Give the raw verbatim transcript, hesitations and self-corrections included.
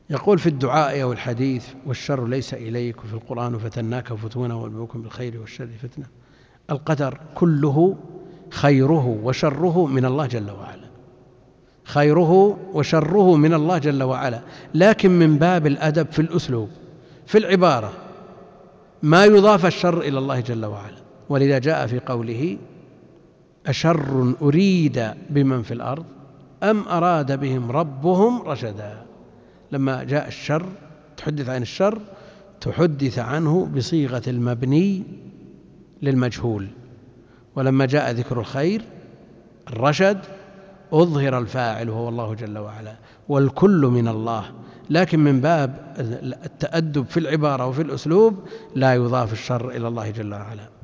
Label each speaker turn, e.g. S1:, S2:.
S1: يقول في الدعاء أو الحديث: والشر ليس إليك، وفي القرآن: فتناك فتونا ونبلوكم بالخير والشر فتنة. القدر كله خيره وشره من الله جل وعلا، خيره وشره من الله جل وعلا، لكن من باب الأدب في الأسلوب في العبارة ما يضاف الشر إلى الله جل وعلا. ولذا جاء في قوله: أشر أريد بمن في الأرض أم أراد بهم ربهم رشدا. لما جاء الشر تحدث عن الشر تحدث عنه بصيغة المبني للمجهول، ولما جاء ذكر الخير الرشد أظهر الفاعل وهو الله جل وعلا، والكل من الله، لكن من باب التأدب في العبارة وفي الأسلوب لا يضاف الشر إلى الله جل وعلا.